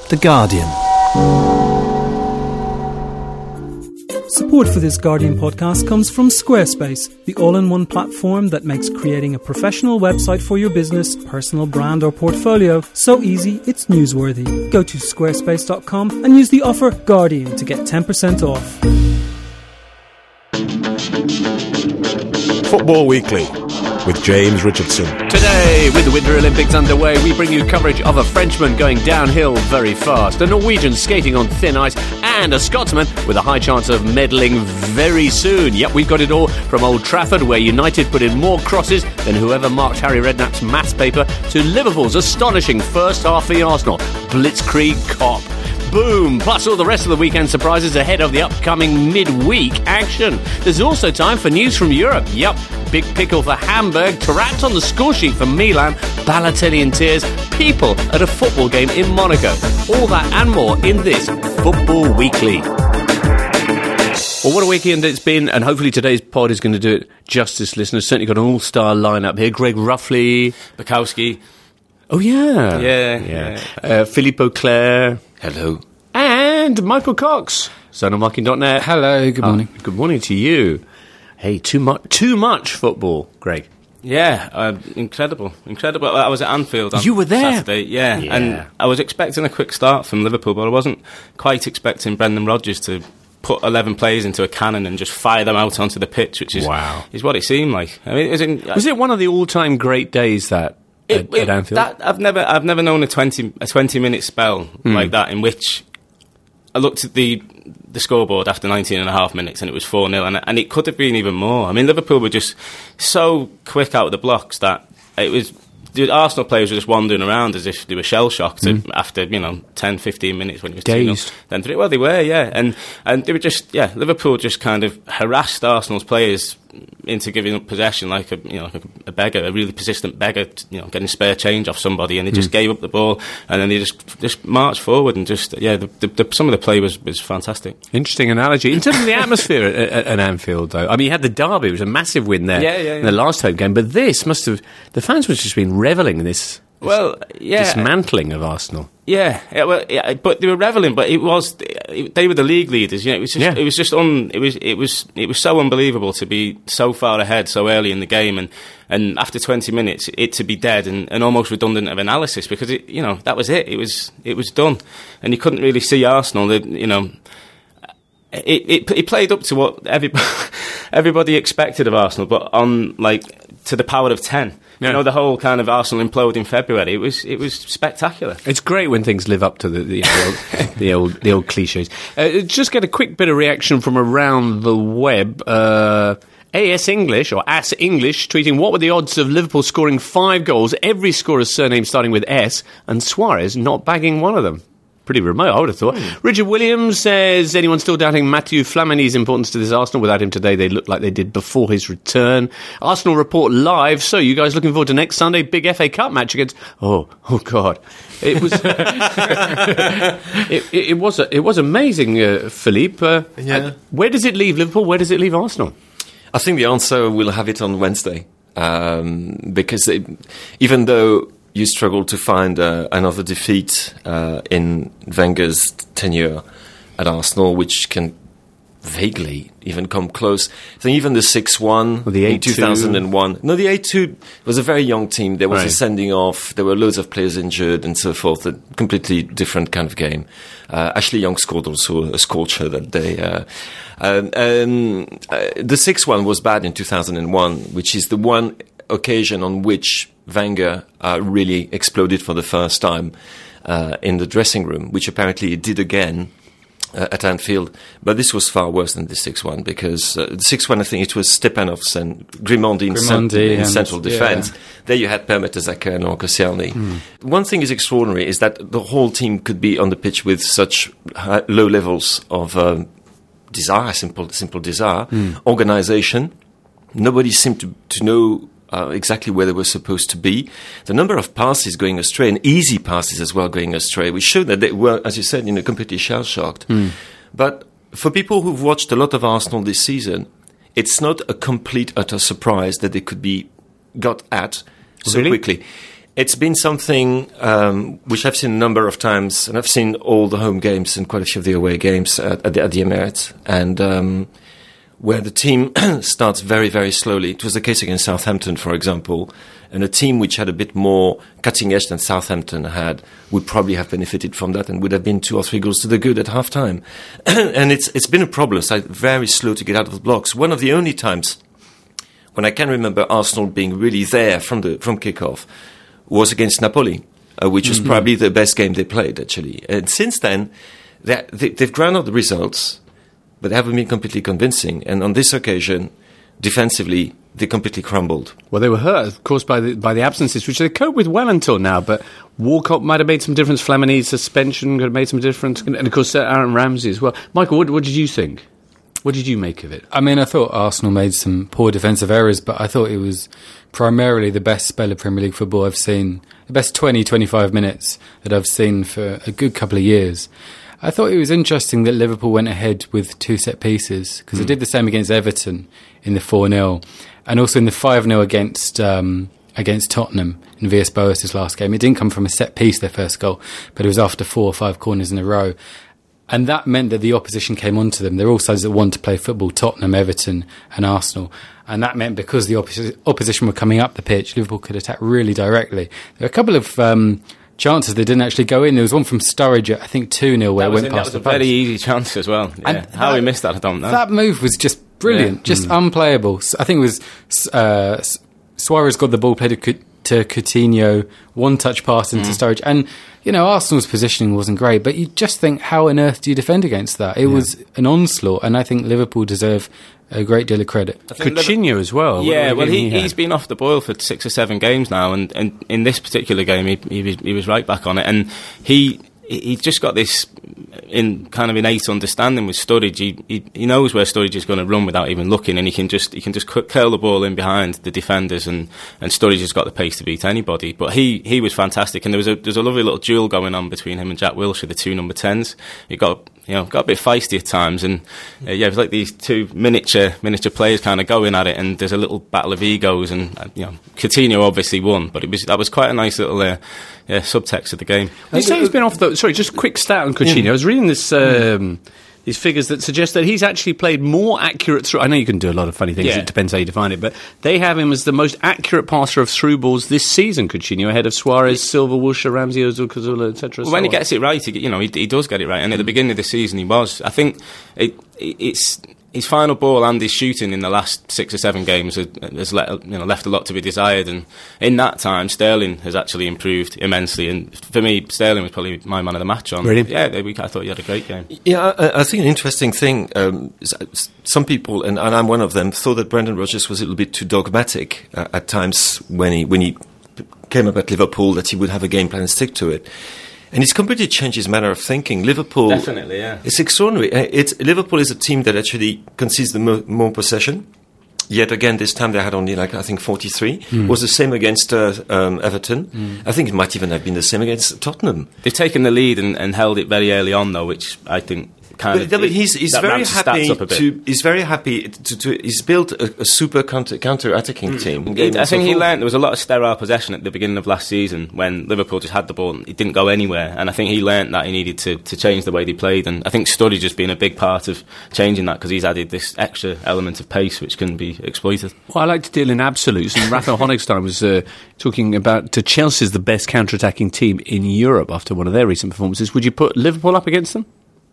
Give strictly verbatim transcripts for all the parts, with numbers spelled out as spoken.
The Guardian. Support for this Guardian podcast comes from Squarespace, the all-in-one platform that makes creating a professional website for your business, personal brand or portfolio so easy it's newsworthy. Go to squarespace dot com and use the offer Guardian to get ten percent off. Football Weekly with James Richardson. Today, with the Winter Olympics underway, we bring you coverage of a Frenchman going downhill very fast, a Norwegian skating on thin ice, and a Scotsman with a high chance of meddling very soon. Yep, we've got it all from Old Trafford, where United put in more crosses than whoever marked Harry Redknapp's maths paper, to Liverpool's astonishing first half v Arsenal. Blitzkrieg Kop. Boom! Plus all the rest of the weekend surprises ahead of the upcoming midweek action. There's also time for news from Europe. Yup, big pickle for Hamburg, Tarat on the score sheet for Milan, Balotelli in tears, people at a football game in Monaco. All that and more in this Football Weekly. Well, what a weekend it's been, and hopefully today's pod is going to do it justice, listeners. Certainly got an all-star lineup here. Greg Ruffley. Bukowski. Oh, yeah. Yeah. yeah. Uh, Philippe Auclair. Hello. And Michael Cox, son of marking dot net. Hello, good morning. Oh, good morning to you. Hey, too much too much football, Greg. Yeah, uh, incredible, incredible. I was at Anfield on You were there? Saturday, yeah, yeah, and I was expecting a quick start from Liverpool, but I wasn't quite expecting Brendan Rodgers to put eleven players into a cannon and just fire them out onto the pitch, which is wow. is what it seemed like. I mean, it was, in, was it one of the all-time great days that it, at, it, at Anfield? That, I've never, I've never known a twenty a twenty minute spell mm. like that in which I looked at the the scoreboard after nineteen and a half minutes and it was four nil, and, and it could have been even more. I mean, Liverpool were just so quick out of the blocks that it was... The Arsenal players were just wandering around as if they were shell-shocked mm. after, you know, ten, fifteen minutes when it was dazed. Then three. Well, they were, yeah. And and they were just, yeah, Liverpool just kind of harassed Arsenal's players into giving up possession like a, you know, like a, a beggar, a really persistent beggar, you know, getting spare change off somebody, and they just mm. gave up the ball, and then they just just marched forward, and just, yeah, the, the, the, some of the play was, was fantastic. Interesting analogy. In terms of the atmosphere at, at, at Anfield, though, I mean, you had the derby, it was a massive win there yeah, yeah, yeah. in the last home game, but this must have, the fans must have just been revelling in this, this well, yeah. dismantling of Arsenal. Yeah, yeah, well, yeah, but they were revelling. But it was it, they were the league leaders. You know, it was just, yeah. it was just un, it was it was it was so unbelievable to be so far ahead so early in the game, and, and after twenty minutes, it to be dead and, and almost redundant of analysis, because it, you know, that was it. It was it was done, and you couldn't really see Arsenal. That, you know, it, it it played up to what everybody everybody expected of Arsenal, but on like to the power of ten. Yeah. You know, the whole kind of Arsenal implode in February. It was it was spectacular. It's great when things live up to the the, the, old, the old the old cliches. Uh, just get a quick bit of reaction from around the web. Uh, A S English, or As English, tweeting, what were the odds of Liverpool scoring five goals, every scorer's surname starting with S, and Suarez not bagging one of them? Pretty remote, I would have thought. Mm. Richard Williams says, anyone still doubting Mathieu Flamini's importance to this Arsenal? Without him today, they look like they did before his return. Arsenal report live. So, you guys looking forward to next Sunday? Big F A Cup match against... Oh, oh God. It was... it, it, it was it was amazing, uh, Philippe. Uh, yeah. Where does it leave Liverpool? Where does it leave Arsenal? I think the answer, we'll have it on Wednesday. Um, because it, even though... you struggle to find uh, another defeat uh, in Wenger's tenure at Arsenal, which can vaguely even come close. I think even the six one well, the in two thousand one. No, the eight two was a very young team. There was right. a sending off. There were loads of players injured and so forth. A completely different kind of game. Uh, Ashley Young scored also a scorcher that day. Uh, um, um, uh, the six one was bad in two thousand one, which is the one occasion on which Wenger uh, really exploded for the first time uh, in the dressing room, which apparently he did again uh, at Anfield. But this was far worse than the six one, because uh, the six one, I think it was Stepanov and Grimondi in, Grimondi cent- in and, central defence. Yeah. There you had Per Mertesacker and Koscielny. Mm. One thing is extraordinary is that the whole team could be on the pitch with such high, low levels of um, desire, simple, simple desire, mm. organisation. Nobody seemed to, to know Uh, exactly where they were supposed to be. The number of passes going astray, and easy passes as well going astray, which showed that they were, as you said, you know, completely shell-shocked. Mm. But for people who've watched a lot of Arsenal this season, it's not a complete, utter surprise that they could be got at so really? quickly. it's been something um, which I've seen a number of times, and I've seen all the home games and quite a few of the away games at, at, the, at the Emirates, and um, where the team starts very, very slowly. It was the case against Southampton, for example, and a team which had a bit more cutting edge than Southampton had would probably have benefited from that and would have been two or three goals to the good at half time. And it's it's been a problem. So very slow to get out of the blocks. One of the only times when I can remember Arsenal being really there from the from kickoff was against Napoli, uh, which was mm-hmm. probably the best game they played, actually. And since then, they, they've ground out the results, but they haven't been completely convincing. And on this occasion, defensively, they completely crumbled. Well, they were hurt, of course, by the by the absences, which they cope with well until now. But Walcott might have made some difference. Flamini's suspension could have made some difference. And, of course, Aaron Ramsey as well. Michael, what, what did you think? What did you make of it? I mean, I thought Arsenal made some poor defensive errors, but I thought it was primarily the best spell of Premier League football I've seen, the best twenty, twenty-five minutes that I've seen for a good couple of years. I thought it was interesting that Liverpool went ahead with two set pieces, because mm. they did the same against Everton in the four nil, and also in the five nil against um, against Tottenham in Villas-Boas' last game. It didn't come from a set piece, their first goal, but it was after four or five corners in a row. And that meant that the opposition came onto them. They're all sides that want to play football, Tottenham, Everton and Arsenal. And that meant because the opposi- opposition were coming up the pitch, Liverpool could attack really directly. There were a couple of um, chances that didn't actually go in. There was one from Sturridge at, I think, two nil, where it went in, past the post. That was a post. very easy chance as well. Yeah. And How that, he missed that, I don't know. That move was just brilliant, yeah. just mm. unplayable. I think it was uh, Suarez got the ball, played to, to Coutinho, one-touch pass into mm. Sturridge. And you know, Arsenal's positioning wasn't great, but you just think, how on earth do you defend against that? It yeah. was an onslaught, and I think Liverpool deserve a great deal of credit. Coutinho Liverpool, as well. Yeah, well, he, he he's been off the boil for six or seven games now, and, and in this particular game, he, he, was, he was right back on it, and he he's just got this in kind of innate understanding with Sturridge. He, he he knows where Sturridge is going to run without even looking, and he can just he can just curl the ball in behind the defenders, and, and Sturridge has got the pace to beat anybody. But he, he was fantastic, and there was a there's a lovely little duel going on between him and Jack Wilshere, the two number tens. He got you know got a bit feisty at times, and uh, yeah, it was like these two miniature miniature players kind of going at it, and there's a little battle of egos, and uh, you know Coutinho obviously won, but it was that was quite a nice little uh, yeah, subtext of the game. You say he's been off the sorry, just a quick stat on Coutinho. Yeah. I was reading this. Um, These figures that suggest that he's actually played more accurate through. I know you can do a lot of funny things. Yeah. It depends how you define it, but they have him as the most accurate passer of through balls this season. Coutinho ahead of Suarez, Silva, Wilshere, Ramsey, Ozil, Cazorla, et cetera. Well, when he gets it right, he, you know, he, he does get it right. And at the beginning of the season, he was. I think it, it, it's. His final ball and his shooting in the last six or seven games has, has let, you know, left a lot to be desired, and in that time Sterling has actually improved immensely, and for me Sterling was probably my man of the match on. Really? Yeah, I thought he had a great game. Yeah, I, I think an interesting thing, um, some people, and, and I'm one of them, thought that Brendan Rodgers was a little bit too dogmatic uh, at times when he, when he came up at Liverpool, that he would have a game plan and stick to it. And it's completely changed his manner of thinking. Liverpool, definitely, yeah, it's extraordinary. It's Liverpool is a team that actually concedes the mo- more possession. Yet again, this time they had only like I think forty-three. Mm. Was the same against uh, um, Everton. Mm. I think it might even have been the same against Tottenham. They've taken the lead and, and held it very early on, though, which I think. Kind but, of, but he's, he's very happy to. He's very happy to. to he's built a, a super counter, counter-attacking mm. team. It, I think he learned there was a lot of sterile possession at the beginning of last season when Liverpool just had the ball and it didn't go anywhere. And I think he learned that he needed to, to change the way they played. And I think Sturridge has been a big part of changing that because he's added this extra element of pace which can be exploited. Well, I like to deal in absolutes. And Raphael Honigstein was uh, talking about to Chelsea's the best counter-attacking team in Europe after one of their recent performances. Would you put Liverpool up against them?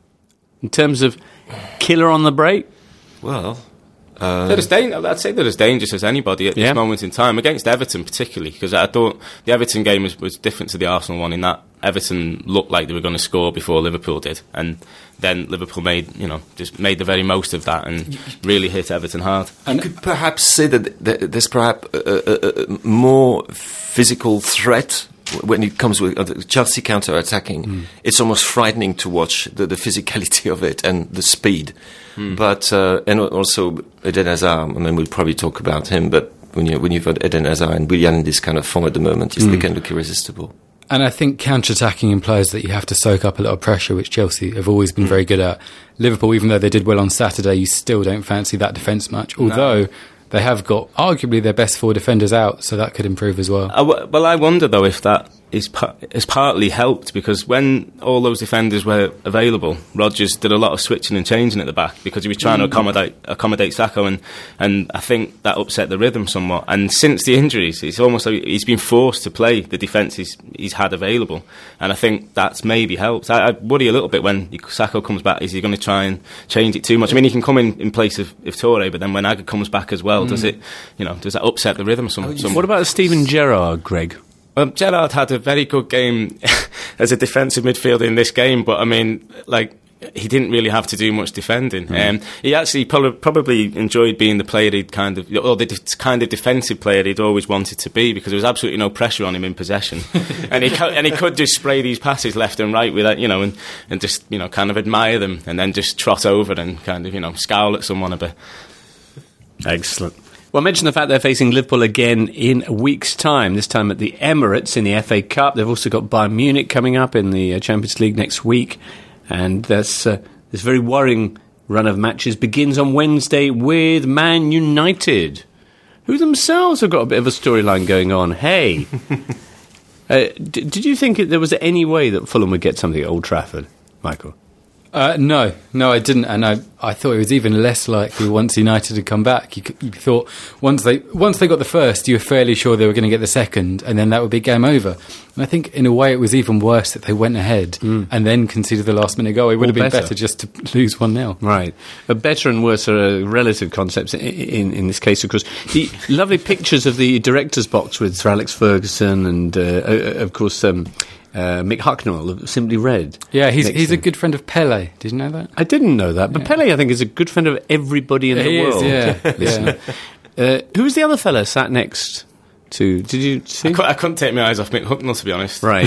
In terms of killer on the break? Well, uh, they're as da- I'd say they're as dangerous as anybody at yeah. this moment in time, against Everton particularly, because I thought the Everton game was, was different to the Arsenal one in that Everton looked like they were going to score before Liverpool did, and then Liverpool made, you know, just made the very most of that and really hit Everton hard. And you could perhaps say that there's perhaps a, a, a more physical threat when it comes with uh, Chelsea counter-attacking. Mm. It's almost frightening to watch the, the physicality of it and the speed. Mm. But uh, and also Eden Hazard. I mean, we'll probably talk about him. But when you when you've got Eden Hazard and Willian in this kind of form at the moment, mm. they can look irresistible. And I think counter-attacking implies that you have to soak up a lot of pressure, which Chelsea have always been mm. very good at. Liverpool, even though they did well on Saturday, you still don't fancy that defence much. Although. No. they have got arguably their best four defenders out, so that could improve as well. I w- well, I wonder though if that is par- is partly helped, because when all those defenders were available, Rodgers did a lot of switching and changing at the back because he was trying mm. to accommodate accommodate Sakho, and and I think that upset the rhythm somewhat. And since the injuries, it's almost like he's been forced to play the defence he's, he's had available, and I think that's maybe helped. I, I worry a little bit when Sakho comes back. Is he going to try and change it too much? I mean, he can come in in place of, of Toure, but then when Agger comes back as well, mm. does it, you know, does that upset the rhythm some, some What about Steven Gerrard, Greg? Well, Gerrard had a very good game as a defensive midfielder in this game, but I mean, like, he didn't really have to do much defending. Mm. Um, he actually prob- probably enjoyed being the player he'd kind of, or the de- kind of defensive player he'd always wanted to be, because there was absolutely no pressure on him in possession, and he co- and he could just spray these passes left and right with that, you know, and, and just, you know, kind of admire them, and then just trot over and kind of, you know, scowl at someone a bit. Excellent. Well, I mentioned the fact they're facing Liverpool again in a week's time, this time at the Emirates in the F A Cup. They've also got Bayern Munich coming up in the uh, Champions League next week. And this, uh, this very worrying run of matches begins on Wednesday with Man United, who themselves have got a bit of a storyline going on. Hey, uh, d- did you think there was any way that Fulham would get something at Old Trafford, Michael? Uh, no, no, I didn't, and I, I thought it was even less likely once United had come back. You, you thought once they once they got the first, you were fairly sure they were going to get the second, and then that would be game over. And I think in a way it was even worse that they went ahead mm. and then conceded the last minute goal. It would All have been better. better just to lose one nil. Right, but better and worse are uh, relative concepts in, in, in this case, of course. The lovely pictures of the director's box with Sir Alex Ferguson and, uh, uh, of course, Um, Uh, Mick Hucknall of Simply Red. Yeah, he's he's a good friend of Pele. Did you know that? I didn't know that, but yeah. Pele, I think, is a good friend of everybody in yeah, the he world. Is, yeah. yeah. uh, who was the other fella sat next to? Did you see? I, cu- I couldn't take my eyes off Mick Hucknall, to be honest. Right.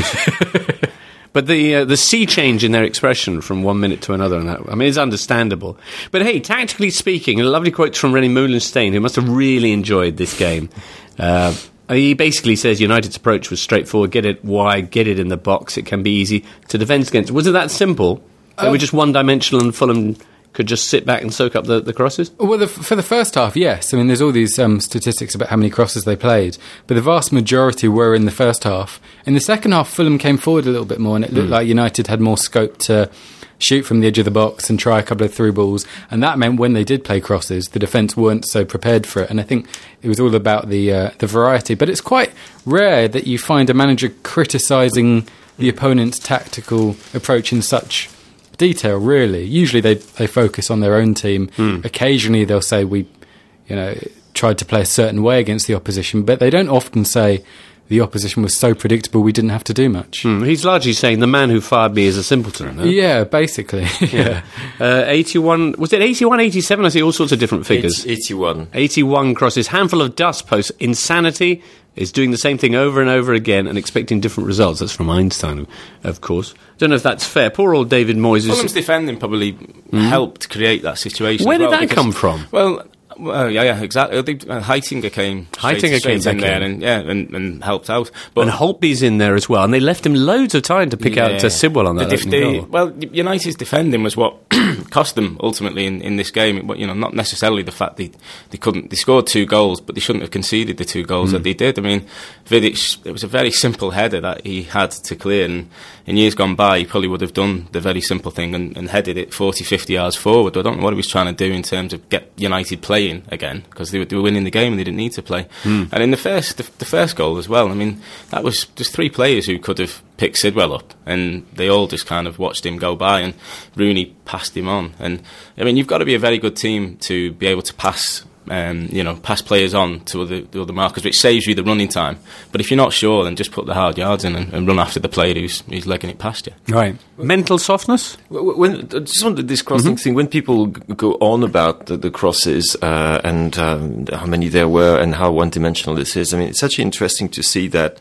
But the uh, the sea change in their expression from one minute to another, and that, I mean, it's understandable. But hey, tactically speaking, a lovely quote from René Moulenstein, who must have really enjoyed this game. Uh, He basically says United's approach was straightforward: get it wide, get it in the box. It can be easy to defend against. Was it that simple? They um, were just one-dimensional, and Fulham could just sit back and soak up the, the crosses? Well, the, for the first half, yes. I mean, there's all these um, statistics about how many crosses they played, but the vast majority were in the first half. In the second half, Fulham came forward a little bit more, and it looked mm. like United had more scope to shoot from the edge of the box and try a couple of through balls, and that meant when they did play crosses, the defence weren't so prepared for it, and I think it was all about the uh, the variety. But it's quite rare that you find a manager criticising the opponent's tactical approach in such detail, really. Usually they, they focus on their own team. Mm. Occasionally they'll say, we, you know, tried to play a certain way against the opposition, but they don't often say the opposition was so predictable we didn't have to do much. Mm, he's largely saying the man who fired me is a simpleton. No? Yeah, basically. yeah. Uh, eighty-one, was it eighty-one, eighty-seven? I see all sorts of different figures. eighty-one. eighty-one crosses, handful of dust posts. Insanity is doing the same thing over and over again and expecting different results. That's from Einstein, of course. Don't know if that's fair. Poor old David Moyes. Fulham's defending probably mm. helped create that situation. Where as well, did that come from? Well, Well, yeah, yeah, exactly. Uh, Heitinger came straight, Heitinger straight came in there and, yeah, and, and helped out. But and Holtby's in there as well, and they left him loads of time to pick yeah, out to Sidwell on that. The, the, well, United's defending was what cost them ultimately in, in this game. It, you know, not necessarily the fact they they couldn't. They scored two goals, but they shouldn't have conceded the two goals mm. that they did. I mean, Vidic, it was a very simple header that he had to clear, and in years gone by, he probably would have done the very simple thing and, and headed it forty, fifty yards forward. I don't know what he was trying to do in terms of get United playing again, because They were, they were winning the game and they didn't need to play. Mm. And in the first the, the first goal as well, I mean, that was just three players who could have picked Sidwell up, and they all just kind of watched him go by, and Rooney passed him on. And I mean, you've got to be a very good team to be able to pass Um, you know, pass players on to other, the other markers, which saves you the running time. But if you're not sure, then just put the hard yards in and, and run after the player who's, who's legging it past you. Right. Mental softness? When, just on this crossing mm-hmm. thing, when people g- go on about the, the crosses uh, and um, how many there were and how one-dimensional this is, I mean, it's actually interesting to see that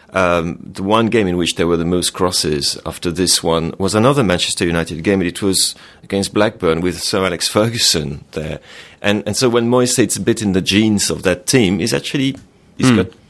Um, the one game in which there were the most crosses after this one was another Manchester United game, and it was against Blackburn with Sir Alex Ferguson there. And and so when Moyes says it's a bit in the genes of that team, he's actually he's mm. got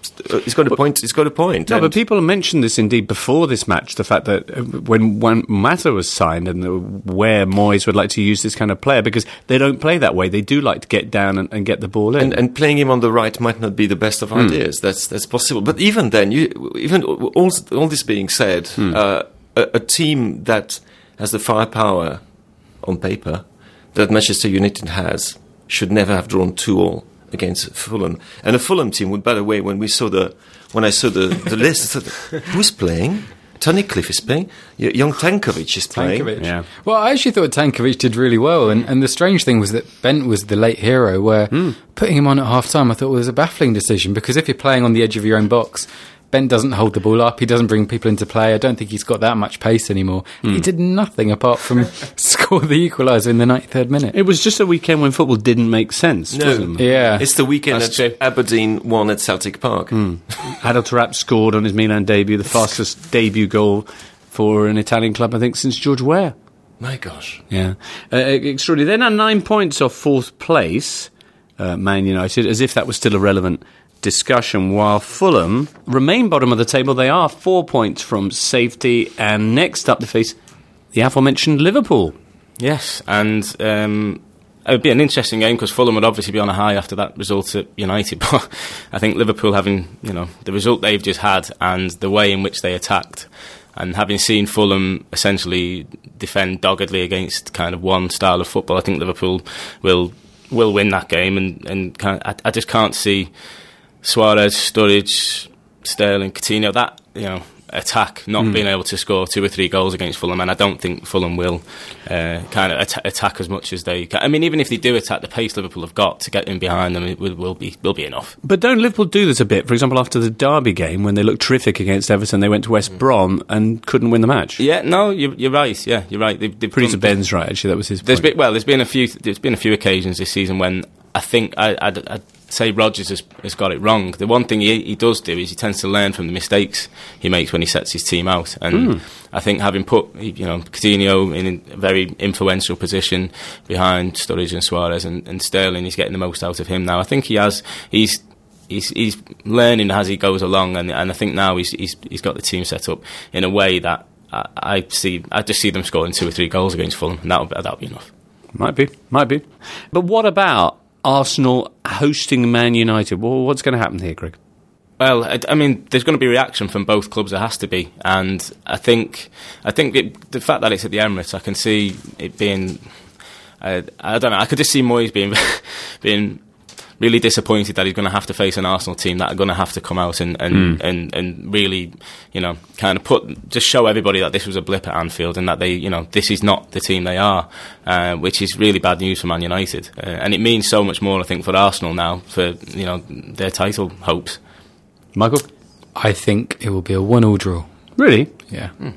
uh, he's got a point. He's got a point. No, but people mentioned this indeed before this match. The fact that uh, when when Mata was signed, and the, where Moyes would like to use this kind of player because they don't play that way. They do like to get down and, and get the ball in. And, and playing him on the right might not be the best of mm. ideas. That's that's possible. But even then, you even all all this being said, mm. uh, a, a team that has the firepower on paper that Manchester United has should never have drawn two all against Fulham. And a Fulham team would, by the way, when we saw the when I saw the, the list, I thought, who's playing? Tony Cliff is playing. Young Tankovic is playing. Tankovic. Yeah. Well, I actually thought Tankovic did really well, and, and the strange thing was that Bent was the late hero, where mm. putting him on at half-time I thought was a baffling decision, because if you're playing on the edge of your own box, Bent doesn't hold the ball up, he doesn't bring people into play, I don't think he's got that much pace anymore. Mm. He did nothing apart from score the equaliser in the ninety-third minute. It was just a weekend when football didn't make sense, no. wasn't it? Yeah. It's the weekend That's that true. Aberdeen won at Celtic Park. Mm. Adel Taarabt scored on his Milan debut, the fastest debut goal for an Italian club, I think, since George Weah. My gosh. Yeah. Uh, extraordinary. They're now nine points off fourth place, uh, Man United, as if that was still a relevant discussion, while Fulham remain bottom of the table. They are four points from safety, and next up they face the aforementioned Liverpool. Yes, and um, it would be an interesting game because Fulham would obviously be on a high after that result at United, but I think Liverpool, having, you know, the result they've just had and the way in which they attacked, and having seen Fulham essentially defend doggedly against kind of one style of football, I think Liverpool will will win that game, and, and kind of, I, I just can't see Suarez, Sturridge, Sterling, Coutinho, that, you know, attack not mm. being able to score two or three goals against Fulham, and I don't think Fulham will uh, kind of at- attack as much as they can. I mean, even if they do attack, the pace Liverpool have got to get in behind them, it will, will be will be enough. But don't Liverpool do this a bit? For example, after the Derby game, when they looked terrific against Everton, they went to West mm. Brom and couldn't win the match. Yeah, no, you're, you're right. Yeah, you're right. They, they've Pretty to Ben's right. Actually, that was his. There's point. Been, well, there's been a few. There's been a few occasions this season when I think I. I'd, I'd say Rodgers has, has got it wrong. The one thing he, he does do is he tends to learn from the mistakes he makes when he sets his team out, and mm. I think having put, you know, Coutinho in a very influential position behind Sturridge and Suarez and, and Sterling, he's getting the most out of him now. I think he has he's he's, he's learning as he goes along, and, and I think now he's, he's he's got the team set up in a way that I, I see I just see them scoring two or three goals against Fulham, and that'll that'll be enough. Might be, might be. But what about Arsenal hosting Man United? Well, what's going to happen here, Greg? Well, I, I mean, there's going to be reaction from both clubs. There has to be, and I think, I think it, the fact that it's at the Emirates, I can see it being. Uh, I don't know. I could just see Moyes being, being really disappointed that he's going to have to face an Arsenal team that are going to have to come out and and, mm. and, and really, you know, kind of put just show everybody that this was a blip at Anfield and that they, you know, this is not the team they are, uh, which is really bad news for Man United, uh, and it means so much more, I think, for Arsenal now for, you know, their title hopes. Michael, I think it will be a one-all draw. Really? Yeah. Mm.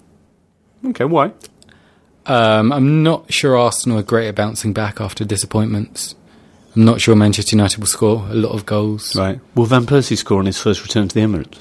Okay, why? Um, I'm not sure Arsenal are great at bouncing back after disappointments. I'm not sure Manchester United will score a lot of goals. Right. Will Van Persie score on his first return to the Emirates?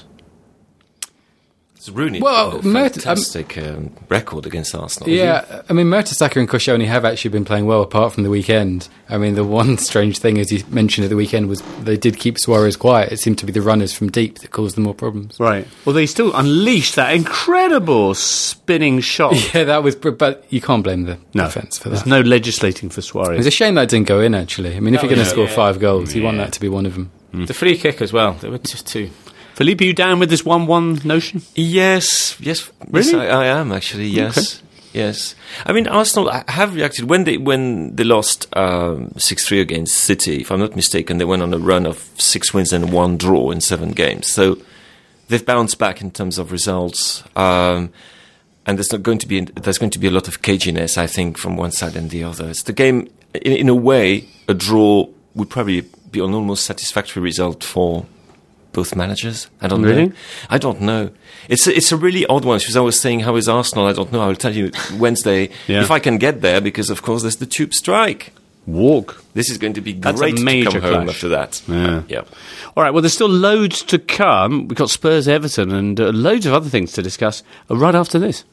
It's Rooney. Well, a fantastic um, um, record against Arsenal. Yeah, I mean, Mertesacker and Koscielny have actually been playing well apart from the weekend. I mean, the one strange thing, as you mentioned at the weekend, was they did keep Suarez quiet. It seemed to be the runners from deep that caused them more problems. Right. Well, they still unleashed that incredible spinning shot. Yeah, that was... But you can't blame the no, defence for that. There's no legislating for Suarez. It's a shame that didn't go in, actually. I mean, if oh, you're going to yeah, score yeah. five goals, yeah. you want that to be one of them. Mm. The free kick as well. There were just two. Philippe, are you down with this one-one notion? Yes, yes, really? yes, I, I am actually. Yes, okay. yes. I mean, Arsenal have reacted when they when they lost um, six three against City. If I'm not mistaken, they went on a run of six wins and one draw in seven games. So they've bounced back in terms of results, um, and there's not going to be there's going to be a lot of caginess, I think, from one side and the other. It's the game, in, in a way, a draw would probably be an almost satisfactory result for both managers. I don't really? know. I don't know. It's a, it's a really odd one. Because I was saying, how is Arsenal? I don't know. I will tell you Wednesday yeah. if I can get there, because of course there's the tube strike. Walk. This is going to be That's great a major to come clash. home after that. Yeah. yeah. All right. Well, there's still loads to come. We've got Spurs, Everton, and uh, loads of other things to discuss uh, right after this.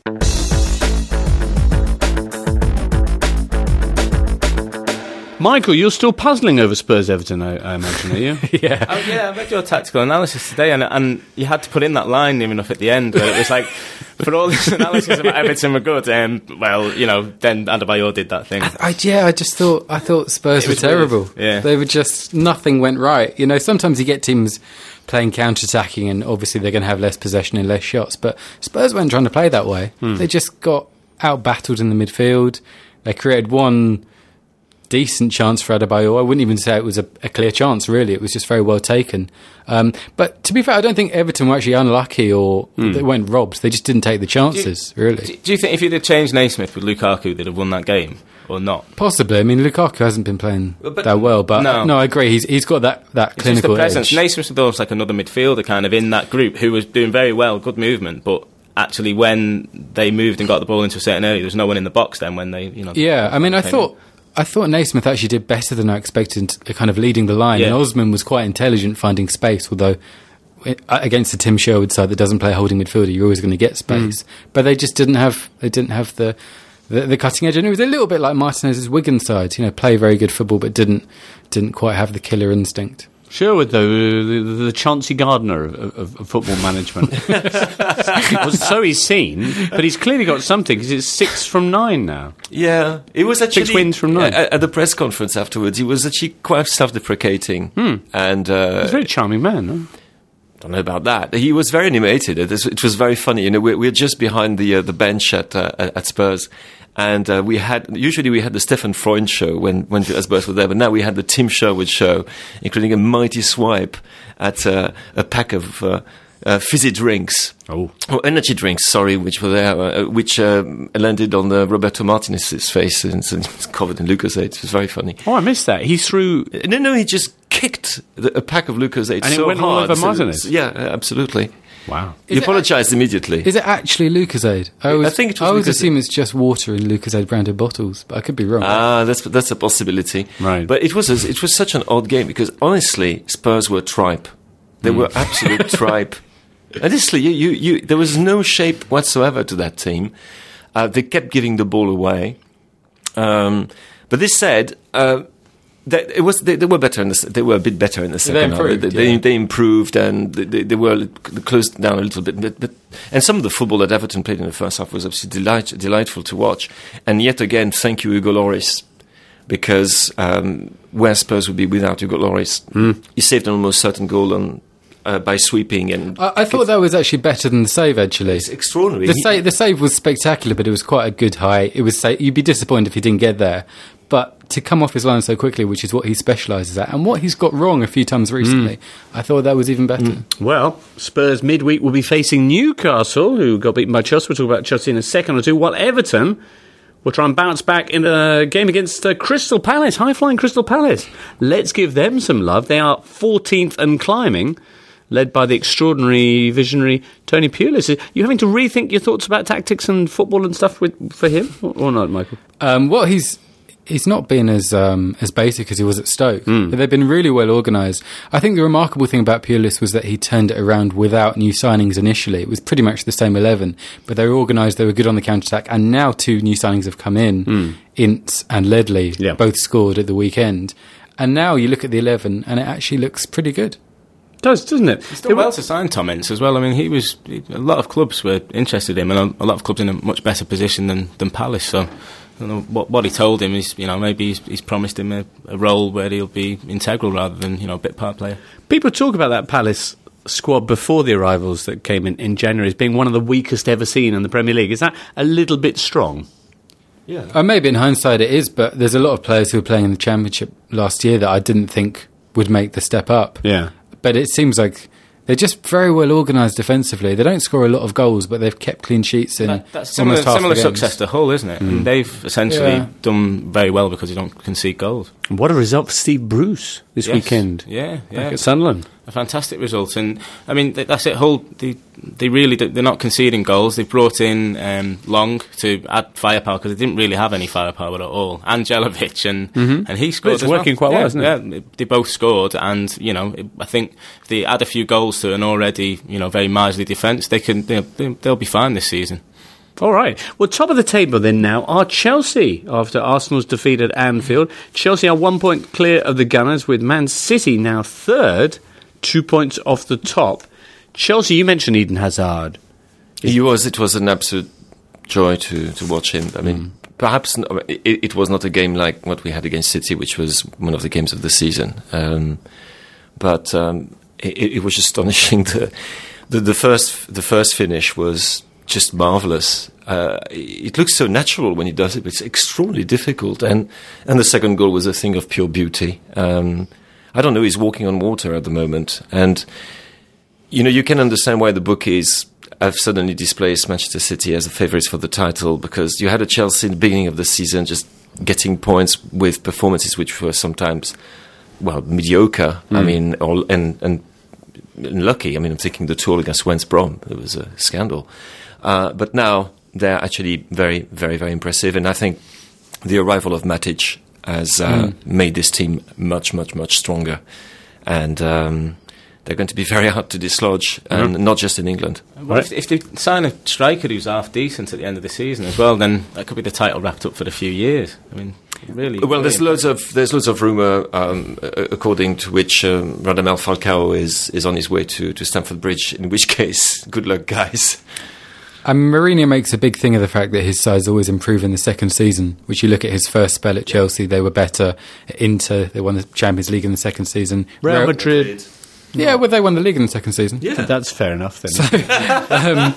Michael, you're still puzzling over Spurs Everton, I, I imagine, are you? yeah. Oh, yeah, I read your tactical analysis today, and and you had to put in that line near enough at the end where it was like, for all this analysis about Everton were good, um, well, you know, then Adebayor did that thing. I, I, yeah, I just thought I thought Spurs were terrible. Weird. Yeah. They were just, nothing went right. You know, sometimes you get teams playing counter-attacking and obviously they're going to have less possession and less shots, but Spurs weren't trying to play that way. Hmm. They just got out-battled in the midfield. They created one decent chance for Adebayor. I wouldn't even say it was a, a clear chance, really. It was just very well taken. Um, but to be fair, I don't think Everton were actually unlucky or mm. they weren't robbed. They just didn't take the chances, do you, really. Do you think if you'd have changed Naismith with Lukaku, they'd have won that game or not? Possibly. I mean, Lukaku hasn't been playing but, that well, but no. no, I agree. He's He's got that, that it's clinical just the presence. edge. Naismith was almost like another midfielder kind of in that group who was doing very well, good movement, but actually when they moved and got the ball into a certain area, there was no one in the box then when they, you know... Yeah, I mean, I thought... In. I thought Naismith actually did better than I expected, kind of leading the line. Yeah. And Osman was quite intelligent finding space, although against the Tim Sherwood side that doesn't play holding midfielder, you're always going to get space. Mm. But they just didn't have they didn't have the, the the cutting edge. And it was a little bit like Martinez's Wigan side, you know, play very good football, but didn't didn't quite have the killer instinct. Sherwood, though, the, the Chauncey Gardner of, of, of football management. Well, so he's seen, but he's clearly got something, because it's six from nine now. Yeah, it was actually... Six wins from nine. At, at the press conference afterwards, he was actually quite self-deprecating. Hmm. And, uh, he's a very charming man, no? Don't know about that. He was very animated. It was, it was very funny. You know, we're, we're just behind the uh, the bench at uh, at Spurs, and uh, we had usually we had the Stefan Freund show when when Spurs were there, but now we had the Tim Sherwood show, including a mighty swipe at uh, a pack of uh, uh, fizzy drinks. Oh, oh, energy drinks. Sorry, which were there, uh, which uh, landed on uh, Roberto Martinez's face and it's covered in Lucozade. It was very funny. Oh, I missed that. He threw. No, no, he just kicked the, a pack of Lucozade and so it went hard. all over Martinez. So, yeah, absolutely. Wow. He apologised immediately. Is it actually Lucozade? I, was, I think it was I always Lucozade. assume it's just water in Lucozade branded bottles, but I could be wrong. Ah, that's that's a possibility. Right. But it was a, it was such an odd game because honestly, Spurs were tripe. They mm. were absolute tripe. Honestly, you, you, you, there was no shape whatsoever to that team. Uh, they kept giving the ball away. Um, but this said, uh, that it was they, they were better. In the, they were a bit better in the second half. They improved, they, they, yeah. they improved and they, they were closed down a little bit. But, but and some of the football that Everton played in the first half was absolutely delight, delightful to watch. And yet again, thank you, Hugo Lloris, because um, where Spurs would be without Hugo Lloris, mm. he saved an almost certain goal on. Uh, by sweeping and I, I thought that was actually better than the save. Actually, it's extraordinary. The, sa- the save was spectacular, but it was quite a good height. It was sa- you'd be disappointed if he didn't get there, but to come off his line so quickly, which is what he specialises at, and what he's got wrong a few times recently, mm. I thought that was even better. Mm. Well, Spurs midweek will be facing Newcastle, who got beaten by Chelsea. We'll talk about Chelsea in a second or two. While Everton will try and bounce back in a game against uh, Crystal Palace, high-flying Crystal Palace. Let's give them some love. They are fourteenth and climbing, led by the extraordinary, visionary Tony Pulis. Are you having to rethink your thoughts about tactics and football and stuff with, for him, or, or not, Michael? Um, well, he's he's not been as um, as basic as he was at Stoke. Mm. But they've been really well organised. I think the remarkable thing about Pulis was that he turned it around without new signings initially. It was pretty much the same eleven, but they were organised, they were good on the counter-attack, and now two new signings have come in, mm. Ince and Ledley, yeah. both scored at the weekend. And now you look at the eleven, and it actually looks pretty good. Does, doesn't it? It's done well to sign Tom Ince as well. I mean, he was he, a lot of clubs were interested in him, and a, a lot of clubs in a much better position than, than Palace. So, I don't know what what he told him is, you know, maybe he's, he's promised him a, a role where he'll be integral rather than, you know, a bit part player. People talk about that Palace squad before the arrivals that came in in January as being one of the weakest ever seen in the Premier League. Is that a little bit strong? Yeah, uh, maybe in hindsight it is, but there's a lot of players who were playing in the Championship last year that I didn't think would make the step up. Yeah. But it seems like they're just very well organised defensively. They don't score a lot of goals, but they've kept clean sheets in that, that's similar, almost half similar the games. success to Hull, isn't it? Mm. And they've essentially yeah. done very well because they don't concede goals. What a result for Steve Bruce this yes. weekend. Yeah, yeah. Back at Sunderland. A fantastic result. And, I mean, that's it. Hull, they, they really, they're not conceding goals. They've brought in um, Long to add firepower because they didn't really have any firepower at all. And Jelavic, and, mm-hmm. and he scored It's as working well. quite yeah, well, isn't it? Yeah, they both scored. And, you know, I think if they add a few goals to an already, you know, very miserly defence, they can, they'll, they'll be fine this season. All right. Well, top of the table then now are Chelsea after Arsenal's defeat at Anfield. Chelsea are one point clear of the Gunners, with Man City now third, two points off the top. Chelsea, you mentioned Eden Hazard. He was. It was an absolute joy to, to watch him. I mean, mm. perhaps it, it was not a game like what we had against City, which was one of the games of the season. Um, but um, it, it was astonishing. The, the the first the first finish was just marvelous. Uh, it looks so natural when he does it, but it's extraordinarily difficult. And and the second goal was a thing of pure beauty. Um, I don't know. He's walking on water at the moment, and you know you can understand why the bookies have suddenly displaced Manchester City as the favourites for the title, because you had a Chelsea in the beginning of the season just getting points with performances which were sometimes, well, mediocre. Mm. I mean, or, and, and and lucky. I mean, I'm thinking the tour against West Brom. It was a scandal. Uh, but now they're actually very, very, very impressive. And I think the arrival of Matic has uh, mm. made this team much, much, much stronger. And um, they're going to be very hard to dislodge, and mm. not just in England. Well, if, if they sign a striker who's half decent at the end of the season as well, then that could be the title wrapped up for a few years. I mean, really. Well, really there's loads of there's loads of rumour, um, according to which um, Radamel Falcao is is on his way to, to Stamford Bridge. In which case, good luck, guys. And Mourinho makes a big thing of the fact that his sides always improve in the second season, which you look at his first spell at Chelsea, they were better. At Inter, they won the Champions League in the second season. Real Madrid. Yeah, well, they won the league in the second season. Yeah, that's fair enough then. So, um,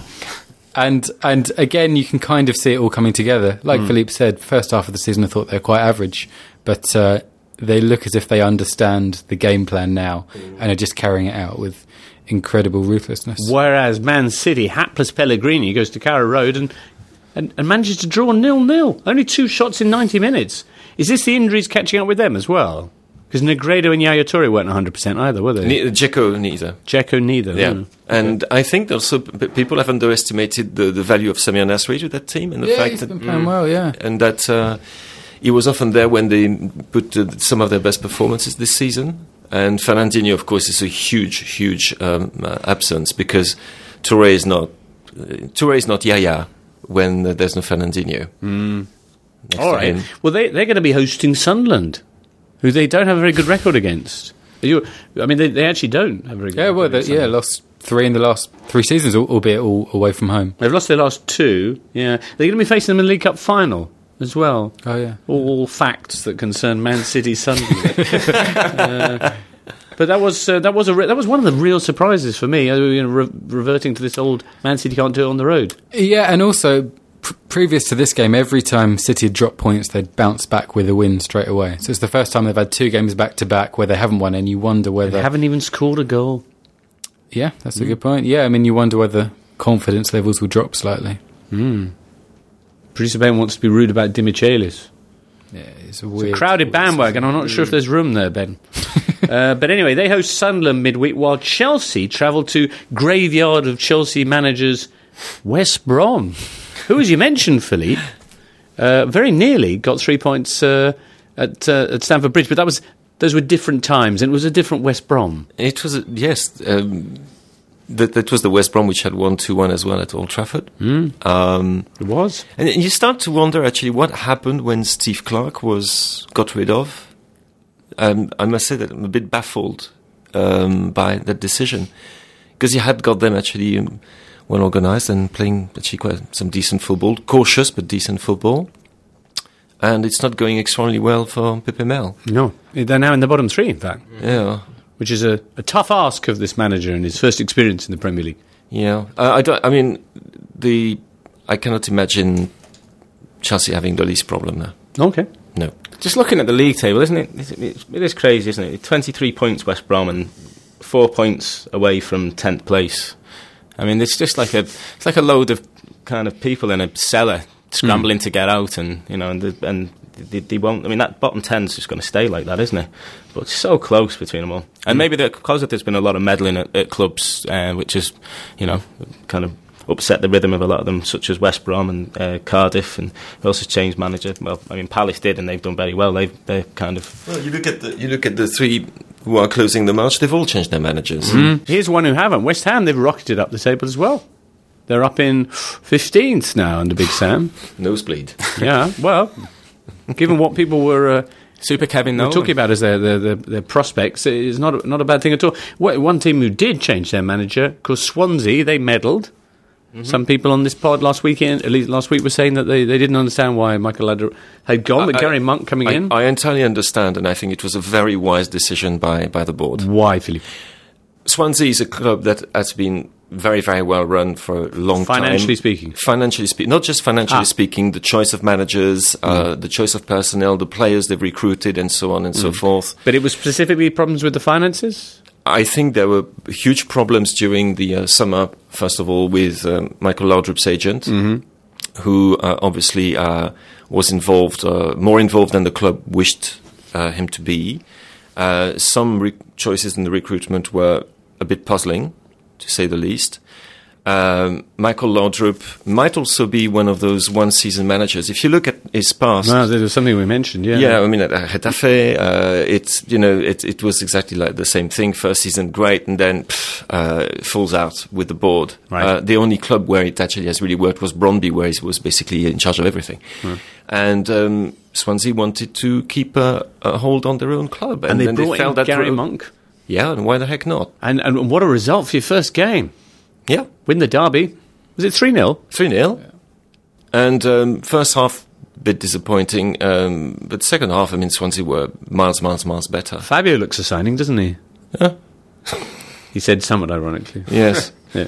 and and again, you can kind of see it all coming together. Like mm. Philippe said, first half of the season I thought they were quite average, but uh, they look as if they understand the game plan now mm. and are just carrying it out with incredible ruthlessness. Whereas Man City, hapless Pellegrini, goes to Carrow Road and, and, and manages to draw nil-nil. Only two shots in ninety minutes. Is this the injuries catching up with them as well? Because Negredo and Yaya Toure weren't one hundred percent either, were they? Ne- Dzeko neither. Dzeko neither. Yeah. Mm. And I think also p- people have underestimated the, the value of Samir Nasri to that team, and the yeah, fact he's that been playing mm, well, yeah, and that uh, he was often there when they put uh, some of their best performances this season. And Fernandinho, of course, is a huge, huge um, uh, absence, because Toure is not uh, Toure is not Yaya when uh, there's no Fernandinho. Mm. All right. Him. Well, they they're going to be hosting Sunderland, who they don't have a very good record against. You, I mean, they, they actually don't have a very good yeah, record. Well, they, yeah, lost three in the last three seasons, albeit all away from home. They've lost their last two. Yeah, they're going to be facing them in the League Cup final as well. Oh yeah, all facts that concern Man City Sunderland. uh, but that was uh, that was a re- that was one of the real surprises for me. Uh, you know, re- reverting to this old Man City can't do it on the road. Yeah, and also pr- previous to this game, every time City had dropped points, they'd bounce back with a win straight away. So it's the first time they've had two games back to back where they haven't won, and you wonder whether they haven't even scored a goal. Yeah, that's mm. a good point. Yeah, I mean, you wonder whether confidence levels will drop slightly. Mm. Producer Ben wants to be rude about Dimichelis. Yeah, it's a weird, it's a crowded bandwagon. I'm not sure if there's room there, Ben. uh, but anyway, they host Sunderland midweek, while Chelsea travel to graveyard of Chelsea managers West Brom, who, as you mentioned, Philippe, uh, very nearly got three points uh, at uh, at Stamford Bridge, but that was those were different times, and it was a different West Brom. It was a, yes. Um, That, that was the West Brom which had won two one as well at Old Trafford. Mm. Um, it was. And you start to wonder actually what happened when Steve Clarke was got rid of. Um, I must say that I'm a bit baffled um, by that decision, because he had got them actually um, well organised and playing actually quite some decent football, cautious but decent football. And it's not going extraordinarily well for Pepe Mel. No, they're now in the bottom three, in fact. Yeah. Which is a, a tough ask of this manager in his first experience in the Premier League. Yeah, uh, I don't. I mean, the I cannot imagine Chelsea having the least problem now. Okay, no. Just looking at the league table, isn't it? It, it is crazy, isn't it? Twenty-three points West Brom and four points away from tenth place. I mean, it's just like a it's like a load of kind of people in a cellar scrambling mm. to get out, and you know, and the, and. They, they won't. I mean, that bottom ten's just going to stay like that, isn't it? But it's so close between them all. And mm. maybe because there's been a lot of meddling at, at clubs, uh, which has, you know, kind of upset the rhythm of a lot of them, such as West Brom and uh, Cardiff, and also changed manager. Well, I mean, Palace did, and they've done very well. They've they're kind of. Well, you look at the you look at the three who are closing the march. They've all changed their managers. Mm. Here's one who haven't. West Ham. They've rocketed up the table as well. They're up in fifteenth now under Big Sam. Nosebleed. Yeah, well, given what people were... Uh, Super Kevin Nolan. We're talking about as their, their, their, their prospects. It's not a, not a bad thing at all. One team who did change their manager, of course, Swansea, they meddled. Mm-hmm. Some people on this pod last weekend, at least last week, were saying that they, they didn't understand why Michael Laudrup had gone, but I, Gary Monk coming I, in. I entirely understand, and I think it was a very wise decision by, by the board. Why, Philippe? Swansea is a club that has been very, very well run for a long financially time. Financially speaking? Financially speaking. Not just financially ah. speaking, the choice of managers, uh, mm. the choice of personnel, the players they've recruited, and so on and mm. so forth. But it was specifically problems with the finances? I think there were huge problems during the uh, summer, first of all, with um, Michael Laudrup's agent, mm-hmm. who uh, obviously uh, was involved, uh, more involved than the club wished uh, him to be. Uh, some re- choices in the recruitment were a bit puzzling, to say the least. Um, Michael Laudrup might also be one of those one-season managers. If you look at his past, no, there's something we mentioned. Yeah, yeah. I mean, at Getafe, uh, it's you know, it it was exactly like the same thing. First season, great, and then pff, uh, falls out with the board. Right. Uh, the only club where it actually has really worked was Brøndby, where he was basically in charge of everything. Hmm. And um, Swansea wanted to keep a, a hold on their own club, and, and they and brought they felt in that Gary through. Monk. Yeah, and why the heck not? And and what a result for your first game. Yeah. Win the derby. Was it three nil? three nil. Yeah. And um, first half, a bit disappointing. Um, but second half, I mean, Swansea were miles, miles, miles better. Fabio looks a signing, doesn't he? Yeah. He said somewhat ironically. Yes. yeah.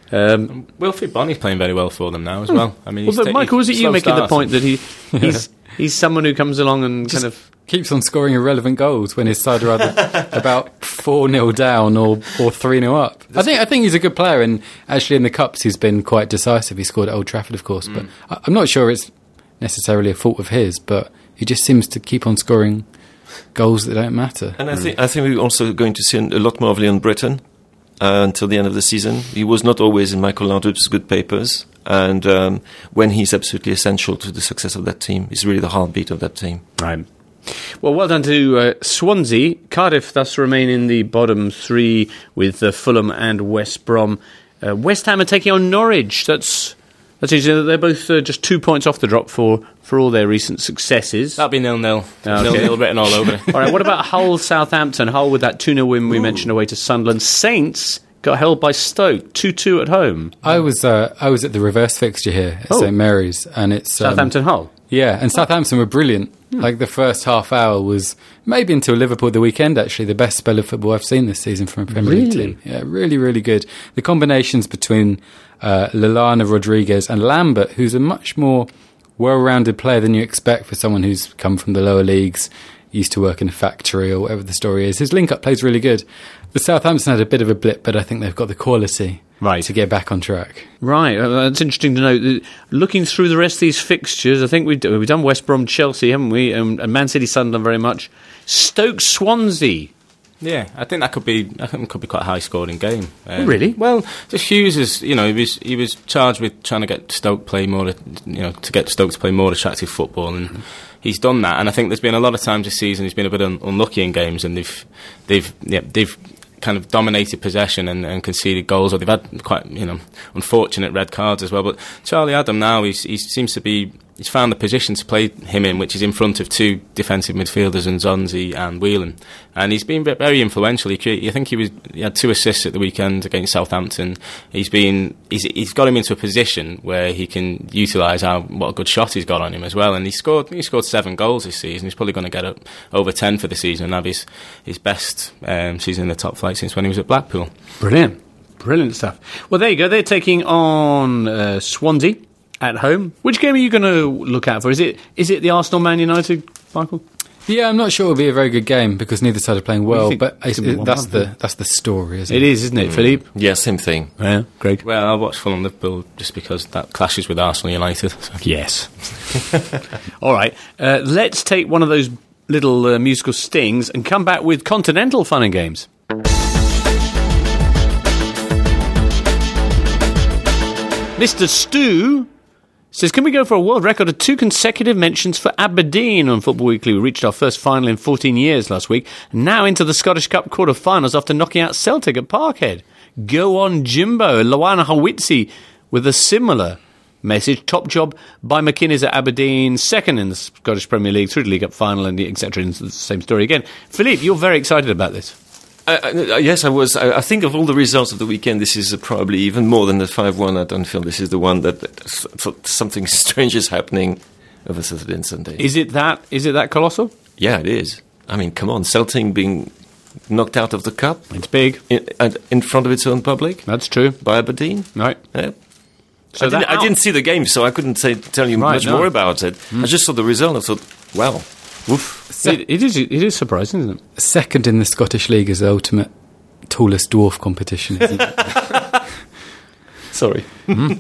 Um, Wilfried Bonney's playing very well for them now as well. I mean, well, but ta- Michael, was it you making start. the point that he he's he's someone who comes along and Just kind of keeps on scoring irrelevant goals when his side are either about four nil down or or three nil up. I think I think he's a good player, and actually in the cups he's been quite decisive. He scored at Old Trafford, of course, mm. but I, I'm not sure it's necessarily a fault of his. But he just seems to keep on scoring goals that don't matter. And I think I think we're also going to see a lot more of Leon Britton. Uh, until the end of the season. He was not always in Michael Laudrup's good papers, and um, when he's absolutely essential to the success of that team, he's really the heartbeat of that team. Right. Well, well done to uh, Swansea. Cardiff thus remain in the bottom three with uh, Fulham and West Brom. Uh, West Ham are taking on Norwich. That's that's easy. They're both uh, just two points off the drop for, for all their recent successes. That'll be nil-nil. Okay. Nil-nil written all over it. All right, what about Hull Southampton? Hull with that two nil win we Ooh. mentioned away to Sunderland. Saints got held by Stoke, two two at home. I was uh, I was at the reverse fixture here at oh. St Mary's, and it's um, Southampton Hull. Yeah, and Southampton were brilliant. Hmm. Like the first half hour was maybe until Liverpool the weekend. Actually, the best spell of football I've seen this season from a Premier really? League team. Yeah, really, really good. The combinations between uh, Lallana, Rodriguez, and Lambert, who's a much more well-rounded player than you expect for someone who's come from the lower leagues, used to work in a factory or whatever the story is. His link-up play's really good. The Southampton had a bit of a blip, but I think they've got the quality right. to get back on track. Right, uh, that's interesting to know. Looking through the rest of these fixtures, I think we've, we've done West Brom, Chelsea, haven't we? Um, and Man City, Sunderland very much. Stoke, Swansea. Yeah, I think that could be I think it could be quite a high scoring game. Um, oh, really? Well, just Hughes is you know he was he was charged with trying to get Stoke play more you know to get Stoke to play more attractive football, and mm-hmm. he's done that. And I think there's been a lot of times this season he's been a bit un- unlucky in games, and they've they've yeah, they've kind of dominated possession and, and conceded goals, or they've had quite you know unfortunate red cards as well. But Charlie Adam now he's, he seems to be. He's found the position to play him in, which is in front of two defensive midfielders, and Nzonzi and Whelan. And he's been very influential. He, created, I think he was he had two assists at the weekend against Southampton. He's been he's, he's got him into a position where he can utilise how what a good shot he's got on him as well. And he scored he scored seven goals this season. He's probably going to get up over ten for the season and have his his best um, season in the top flight since when he was at Blackpool. Brilliant, brilliant stuff. Well, there you go. They're taking on uh, Swansea at home. Which game are you going to look out for? Is it is it the Arsenal Man United, Michael? Yeah, I'm not sure it'll be a very good game because neither side are playing well, but it, it, that's the that's the story, isn't it? It is, isn't it, mm. Philippe? Yeah, same thing. Yeah, Greg? Well, I'll watch Fulham Liverpool just because that clashes with Arsenal United. So. Yes. All right, uh, let's take one of those little uh, musical stings and come back with continental fun and games. Mister Stu says, can we go for a world record of two consecutive mentions for Aberdeen on Football Weekly? We reached our first final in fourteen years last week, and now into the Scottish Cup quarter-finals after knocking out Celtic at Parkhead. Go on, Jimbo. Lawana Hawitsi with a similar message. Top job by McInnes at Aberdeen, second in the Scottish Premier League, through the League Cup final, and et cetera. And the same story again. Philippe, you're very excited about this. Uh, uh, yes, I was. I, I think of all the results of the weekend, this is uh, probably even more than the five one at Anfield. This is the one that, that th- something strange is happening over Saturday and Sunday. Is it that? Is it that colossal? Yeah, it is. I mean, come on, Celtic being knocked out of the cup. It's big. In, in front of its own public. That's true. By Aberdeen. Right. Yeah. So I, didn't, I didn't see the game, so I couldn't say, tell you right, much no. more about it. Mm. I just saw the result and I thought, wow, woof. Se- it, it, is, it is surprising, isn't it? Second in the Scottish League is the ultimate tallest dwarf competition, isn't it? Sorry. Mm.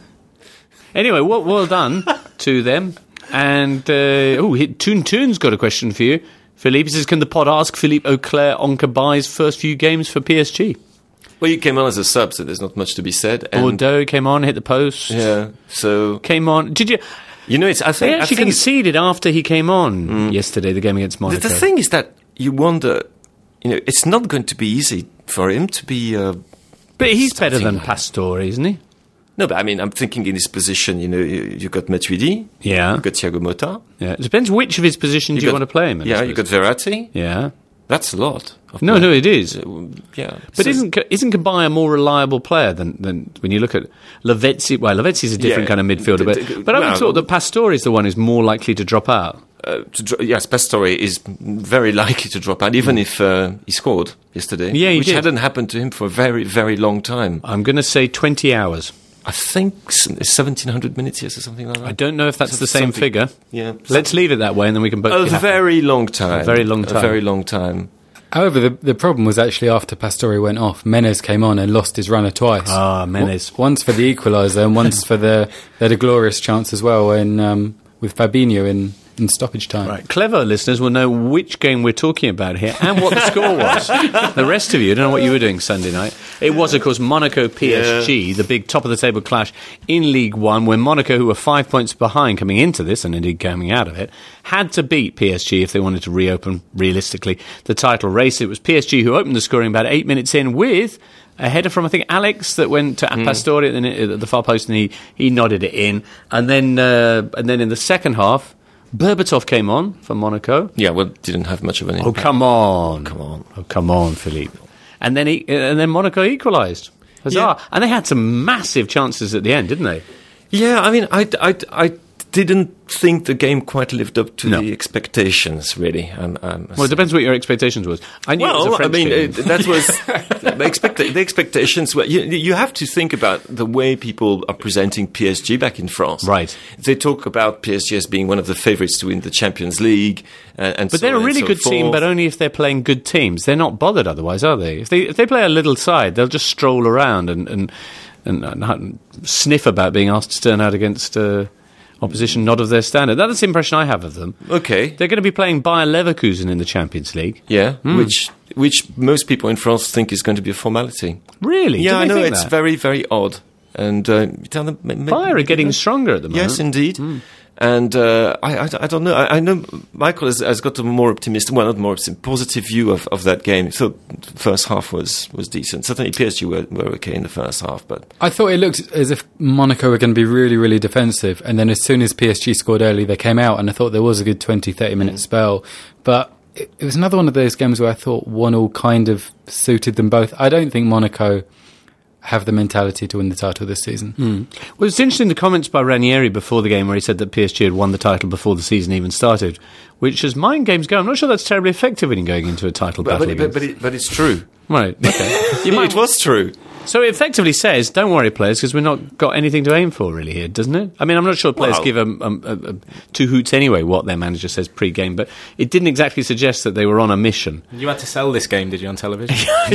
Anyway, well, well done to them. And, uh, oh, Toon Toon's got a question for you. Philippe, he says, can the pod ask Philippe Auclair on Kabai's first few games for P S G? Well, he came on as a sub, so there's not much to be said. And Bordeaux came on, hit the post. Yeah, so... Came on. Did you... You know, it's... I think, they actually I think conceded after he came on mm. yesterday, the game against Monaco. The, the thing is that you wonder... You know, it's not going to be easy for him to be... Uh, but he's better than Pastore, isn't he? No, but I mean, I'm thinking in his position, you know, you, you got Matuidi. Yeah. You got Thiago Motta. Yeah. It depends which of his positions you, you got, want to play him in. Yeah, you got Verratti. Yeah. That's a lot. No, play. no, it is. Uh, yeah. But so isn't isn't Kabay a more reliable player than, than when you look at Lavezzi? Well, Lavezzi is a different yeah, kind of midfielder, but, d- d- but I would well, thought that Pastore is the one who's more likely to drop out. Uh, to dro- yes, Pastore is very likely to drop out, even mm. if uh, he scored yesterday. Yeah, he which did. hadn't happened to him for a very, very long time. I'm going to say twenty hours. I think seventeen hundred minutes, yes, or something like that. I don't know if that's so the same something. figure. Yeah. Let's leave it that way, and then we can both... A get very long time. A very long time. A very long time. However, the, the problem was actually after Pastore went off, Menez came on and lost his runner twice. Ah, Menez. W- once for the equaliser and once for the they had a glorious chance as well in, um, with Fabinho in, in stoppage time. Right, clever listeners will know which game we're talking about here and what the score was. The rest of you don't know what you were doing Sunday night. It was, of course, Monaco P S G, yeah. the big top-of-the-table clash in League One, where Monaco, who were five points behind coming into this, and indeed coming out of it, had to beat P S G if they wanted to reopen, realistically, the title race. It was P S G who opened the scoring about eight minutes in with a header from, I think, Alex that went to mm. Pastore at the, at the far post, and he, he nodded it in. And then, uh, and then in the second half, Berbatov came on for Monaco. Yeah, well, didn't have much of an impact. Oh, come on. Come on. Oh, come on, Philippe. And then he, and then Monaco equalised. Huzzah. Yeah. And they had some massive chances at the end, didn't they? Yeah, I mean, I, I, I didn't think the game quite lived up to no. the expectations, really. Um, um, well, it depends what your expectations was. I knew well, it was a French I mean, game. Uh, that was the, expect- the expectations. Were, you, you have to think about the way people are presenting P S G back in France. Right. They talk about P S G as being one of the favourites to win the Champions League, uh, and but so they're a on really and so good forth. team, but only if they're playing good teams. They're not bothered otherwise, are they? If they if they play a little side, they'll just stroll around and and, and, and sniff about being asked to turn out against. Uh, Opposition not of their standard. That's the impression I have of them. Okay. They're going to be playing Bayer Leverkusen in the Champions League. Yeah, mm. which which most people in France think is going to be a formality. Really? Yeah, I know, it's that? very, very odd. And uh, you tell them... Bayer are getting stronger at the moment. Yes, indeed. Mm. And uh, I, I, I don't know. I, I know Michael has, has got a more optimistic, well, not more optimistic, positive view of, of that game. So the first half was, was decent. Certainly P S G were, were okay in the first half, but I thought it looked as if Monaco were going to be really, really defensive. And then as soon as P S G scored early, they came out, and I thought there was a good twenty, thirty minute mm. spell. But it, it was another one of those games where I thought one all kind of suited them both. I don't think Monaco have the mentality to win the title this season. Mm. Well, it's interesting the comments by Ranieri before the game where he said that P S G had won the title before the season even started, which as mind games go, I'm not sure that's terribly effective when you're going into a title but, battle. But, but, but, it, but it's true. Right, okay. You might, it was true. So it effectively says, don't worry, players, because we've not got anything to aim for, really, here, doesn't it? I mean, I'm not sure players well, give a, a, a, a two hoots anyway what their manager says pre-game, but it didn't exactly suggest that they were on a mission. You had to sell this game, did you, on television?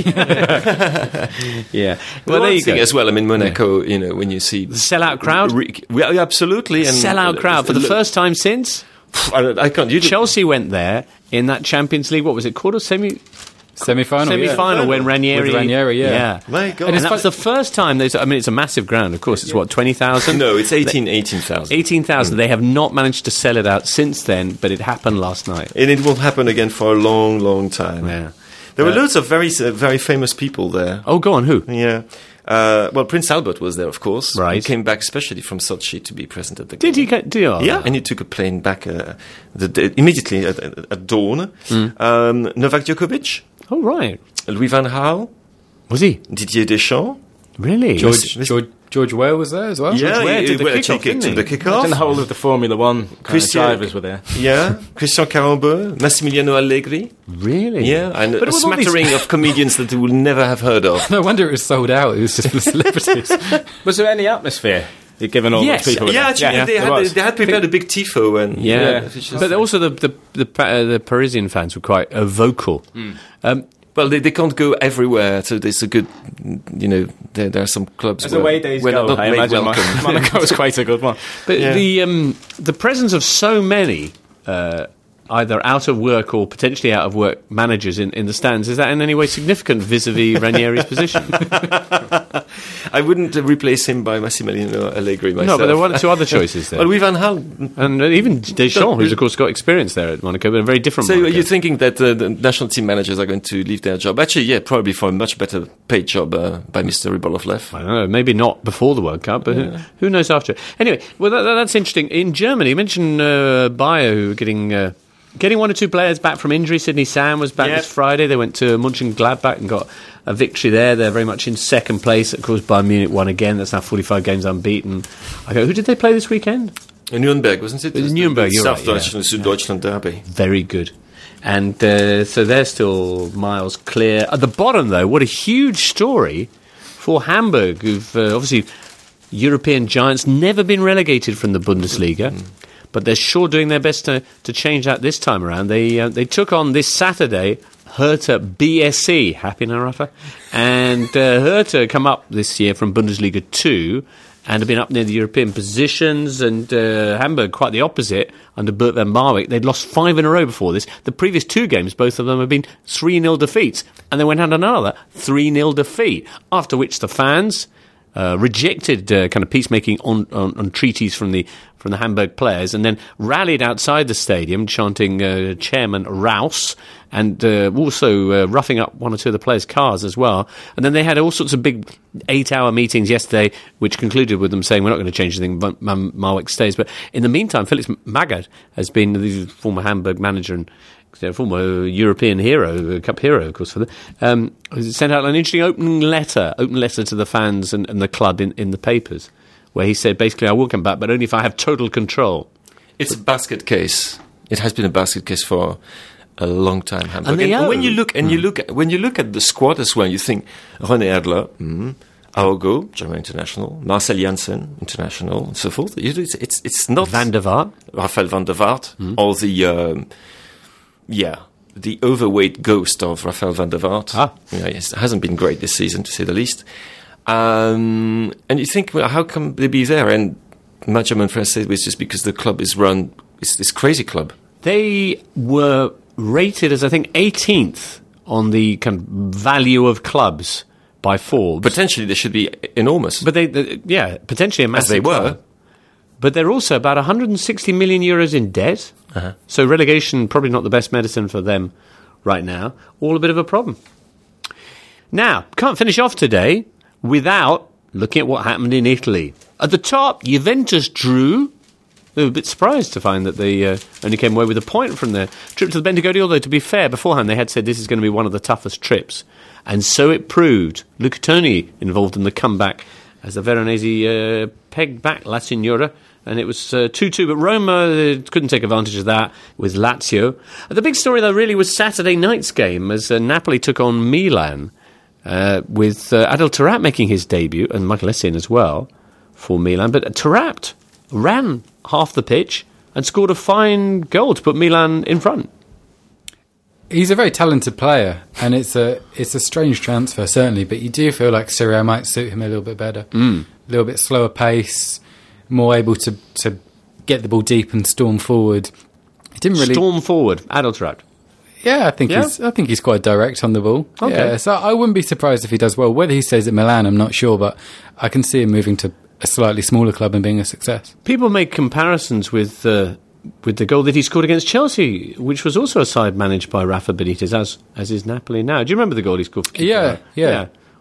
Yeah. Well, there you go. As well, I mean, Monaco, yeah. you know, when you see... The sell-out crowd? Re- re- absolutely. And sell-out crowd for the first time since? I, I can't... You Chelsea went there in that Champions League, what was it, quarter, semi... Semi-final, Semi-final yeah. when Ranieri... With Ranieri, yeah. yeah. My God. And, and that's the first time... They, I mean, it's a massive ground, of course. It's, what, twenty thousand? No, it's eighteen thousand. eighteen thousand. Mm. They have not managed to sell it out since then, but it happened last night. And it will happen again for a long, long time. Yeah. There uh, were loads of very uh, very famous people there. Oh, go on, who? Yeah. Uh, well, Prince Albert was there, of course. Right. He came back especially from Sochi to be present at the game. Did he get? Did he? Oh, Yeah, and he took a plane back uh, the, the, immediately at, at, at dawn. Mm. Um, Novak Djokovic. Oh, right. Louis van Gaal. Was he? Didier Deschamps. Really? George, George, George Ware was there as well? Yeah, George Ware he, did the he, kick-off, he, didn't he? the kick-off. And the whole of the Formula One Christian- drivers were there. Yeah, Christian Carambeu, Massimiliano Allegri. Really? Yeah, and But a with all these- smattering of comedians that you will never have heard of. No wonder it was sold out. It was just for celebrities. Was there any atmosphere given all Yes. those people? Yeah, there? actually, they, there had, was. they had prepared a big tifo. And, Yeah, Yeah. it's just- but also the the the, Pa- uh, the Parisian fans were quite uh, vocal. Hmm. Um, Well, they, they can't go everywhere, so there's a good, you know, there, there are some clubs As where, away days where go, they're not I made imagine Mon- welcome. Monaco was quite a good one. but Yeah. the um, the presence of so many. Uh, either out of work or potentially out of work managers in, in the stands, is that in any way significant vis-a-vis Ranieri's position? I wouldn't uh, replace him by Massimiliano Allegri myself. No, but there are one or two other choices there. Well, Louis van Gaal. And uh, even Deschamps, who's of course got experience there at Monaco, but a very different So Monaco. you're thinking that uh, the national team managers are going to leave their job? Actually, yeah, probably for a much better paid job uh, by Mister Rybolovlev. I don't know, maybe not before the World Cup, but who, who knows after. Anyway, well, that, that- that's interesting. In Germany, you mentioned uh, Bayer, who were getting... Uh, Getting one or two players back from injury. Sydney Sam was back Yep. this Friday. They went to Mönchengladbach and got a victory there. They're very much in second place. Of course, Bayern Munich won again. That's now forty-five games unbeaten. I go, who did they play this weekend? In Nuremberg, wasn't it? It was Nuremberg, you're South right, Deutschland, Süddeutschland derby. Very good. And uh, so they're still miles clear. At the bottom, though, what a huge story for Hamburg, who've uh, obviously European giants, never been relegated from the Bundesliga. Mm. But they're sure doing their best to, to change that this time around. They uh, they took on this Saturday Hertha B S C. Happy now, Rafa? And uh, Hertha come up this year from Bundesliga two and have been up near the European positions. And uh, Hamburg, quite the opposite, under Bert van Marwijk. They'd lost five in a row before this. The previous two games, both of them have been three nil defeats. And they went on another three nil defeat. After which the fans... Uh, rejected uh, kind of peacemaking on, on, on treaties from the from the Hamburg players, and then rallied outside the stadium chanting uh, Chairman Raus, and uh, also uh, roughing up one or two of the players' cars as well. And then they had all sorts of big eight-hour meetings yesterday, which concluded with them saying, we're not going to change anything, but Marwijk stays. But in the meantime, Felix Magath has been the former Hamburg manager and a former European hero, Cup hero, of course, for them, um, sent out an interesting open letter, open letter to the fans and, and the club in, in the papers, where he said, basically, I will come back, but only if I have total control. It's a basket case. It has been a basket case for a long time, Hamburg. And they and owe. when you look and mm. you look at, when you look at the squad as well, you think René Adler, mm, Aogo, German international, Marcel Janssen, international, and so forth. It's it's, it's not Van der Vaart, Rafael van der Vaart, mm. or the. Um, Yeah, the overweight ghost of Rafael van der Vaart. Ah. Yeah, yes, it hasn't been great this season, to say the least. Um, and you think, well, how come they be there? And my German friend said it's just because the club is run, it's this crazy club. They were rated as, I think, eighteenth on the kind of value of clubs by Forbes. Potentially they should be enormous. But they, they yeah, potentially a massive As they were. club. But they're also about one hundred sixty million euros in debt. Uh-huh. So relegation, probably not the best medicine for them right now. All a bit of a problem. Now, can't finish off today without looking at what happened in Italy. At the top, Juventus drew. They were a bit surprised to find that they uh, only came away with a point from their trip to the Bentegodi, although, to be fair, beforehand they had said this is going to be one of the toughest trips. And so it proved. Luca Toni involved in the comeback as the Veronese uh, pegged back La Signora, and it was uh, two two, but Roma uh, couldn't take advantage of that with Lazio. Uh, the big story, though, really was Saturday night's game as uh, Napoli took on Milan, uh, with uh, Adel Taarabt making his debut, and Michael Essien as well, for Milan. But Taarabt ran half the pitch and scored a fine goal to put Milan in front. He's a very talented player, and it's a it's a strange transfer, certainly, but you do feel like Serie A might suit him a little bit better. Mm. A little bit slower pace, more able to, to get the ball deep and storm forward. He didn't really Storm forward, Adel Taarabt. Yeah, I think Yeah? he's I think he's quite direct on the ball. Okay. Yeah, so I wouldn't be surprised if he does well. Whether he stays at Milan, I'm not sure, but I can see him moving to a slightly smaller club and being a success. People make comparisons with uh, with the goal that he scored against Chelsea, which was also a side managed by Rafa Benitez, as as is Napoli now. Do you remember the goal he scored for Kiko? Yeah, yeah.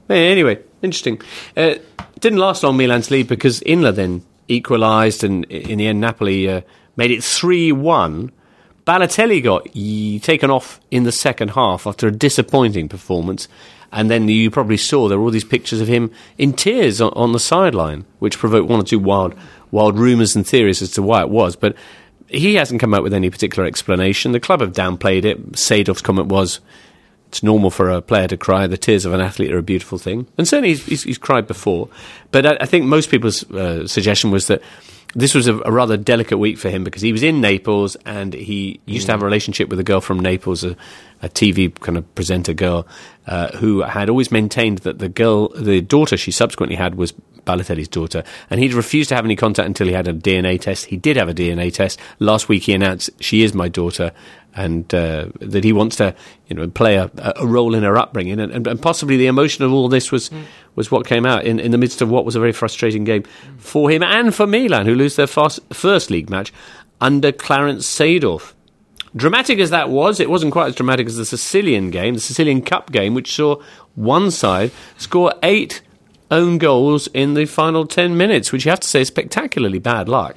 Anyway, interesting. Uh, didn't last long, Milan's lead, because Inla then equalised, and in the end Napoli uh, made it three one. Balotelli got y- taken off in the second half after a disappointing performance, and then you probably saw there were all these pictures of him in tears on, on the sideline, which provoked one or two wild wild rumours and theories as to why it was, but he hasn't come up with any particular explanation. The club have downplayed it. Seedorf's comment was, it's normal for a player to cry. The tears of an athlete are a beautiful thing. And certainly he's, he's, he's cried before. But I, I think most people's uh, suggestion was that this was a, a rather delicate week for him, because he was in Naples and he used mm. to have a relationship with a girl from Naples, a, a T V kind of presenter girl, uh, who had always maintained that the girl, the daughter she subsequently had, was Balotelli's daughter, and he'd refused to have any contact until he had a D N A test. He did have a D N A test. Last week he announced, she is my daughter, and uh, that he wants to, you know, play a, a role in her upbringing, and, and, and possibly the emotion of all this was mm. was what came out in, in the midst of what was a very frustrating game mm. for him and for Milan, who lose their fast, first league match under Clarence Seedorf. Dramatic as that was, it wasn't quite as dramatic as the Sicilian game, the Sicilian Cup game, which saw one side score eight own goals in the final ten minutes, which you have to say is spectacularly bad luck.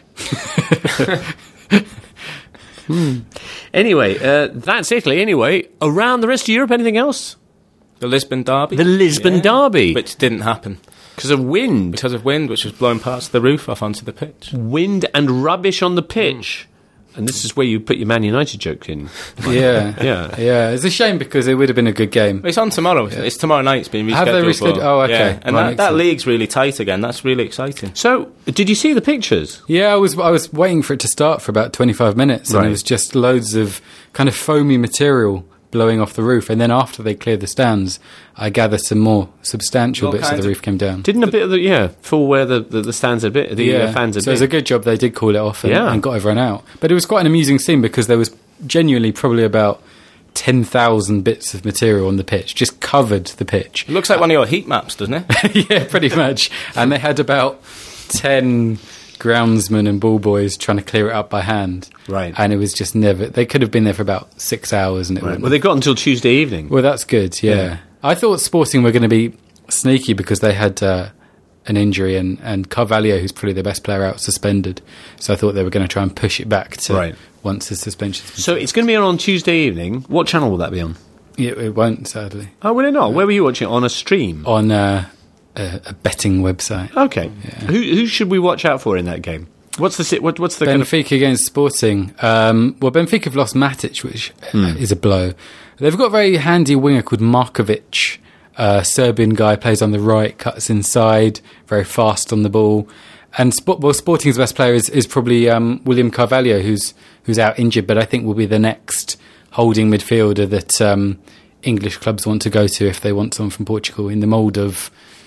hmm. Anyway, uh, that's Italy. Anyway, around the rest of Europe, anything else? The Lisbon derby. The Lisbon yeah. derby. Which didn't happen. Because of wind. Because of wind, which was blowing parts of the roof off onto the pitch. Wind and rubbish on the pitch. Mm. And this is where you put your Man United joke in. Yeah. yeah. Yeah. It's a shame, because it would have been a good game. It's on tomorrow. Yeah. It's tomorrow night. It's been rescheduled. Have they rescheduled? Oh, okay. Yeah. And right, that, that league's really tight again. That's really exciting. So, did you see the pictures? Yeah, I was I was waiting for it to start for about twenty-five minutes, and right. it was just loads of kind of foamy material blowing off the roof, and then after they cleared the stands, I gather some more substantial All bits of the roof came down. Didn't a bit of the, yeah, fall where the, the, the stands a bit, the yeah. uh, fans a so bit. it was a good job they did call it off and, yeah. and got everyone out. But it was quite an amusing scene, because there was genuinely probably about ten thousand bits of material on the pitch, just covered the pitch. It looks like uh, one of your heat maps, doesn't it? Yeah, pretty much. And they had about ten groundsmen and ball boys trying to clear it up by hand. Right. And it was just never... They could have been there for about six hours and it right. wouldn't. Well, they got until Tuesday evening. Well, that's good, yeah. yeah. I thought Sporting were going to be sneaky, because they had uh, an injury, and, and Carvalho, who's probably the best player out, suspended. So I thought they were going to try and push it back to right. once the suspension. So it's going to be on Tuesday evening. What channel will that be on? It, it won't, sadly. Oh, will it not? Where were you watching it? On a stream? On uh, a, a betting website. Okay. Yeah. Who who should we watch out for in that game? What's the what, what's the Benfica kind of against Sporting? Um, well, Benfica have lost Matic, which mm. is a blow. They've got a very handy winger called Markovic, a Serbian guy, plays on the right, cuts inside, very fast on the ball. And Sp- well, Sporting's best player is, is probably um, William Carvalho, who's who's out injured, but I think will be the next holding midfielder that um, English clubs want to go to if they want someone from Portugal, in the mould of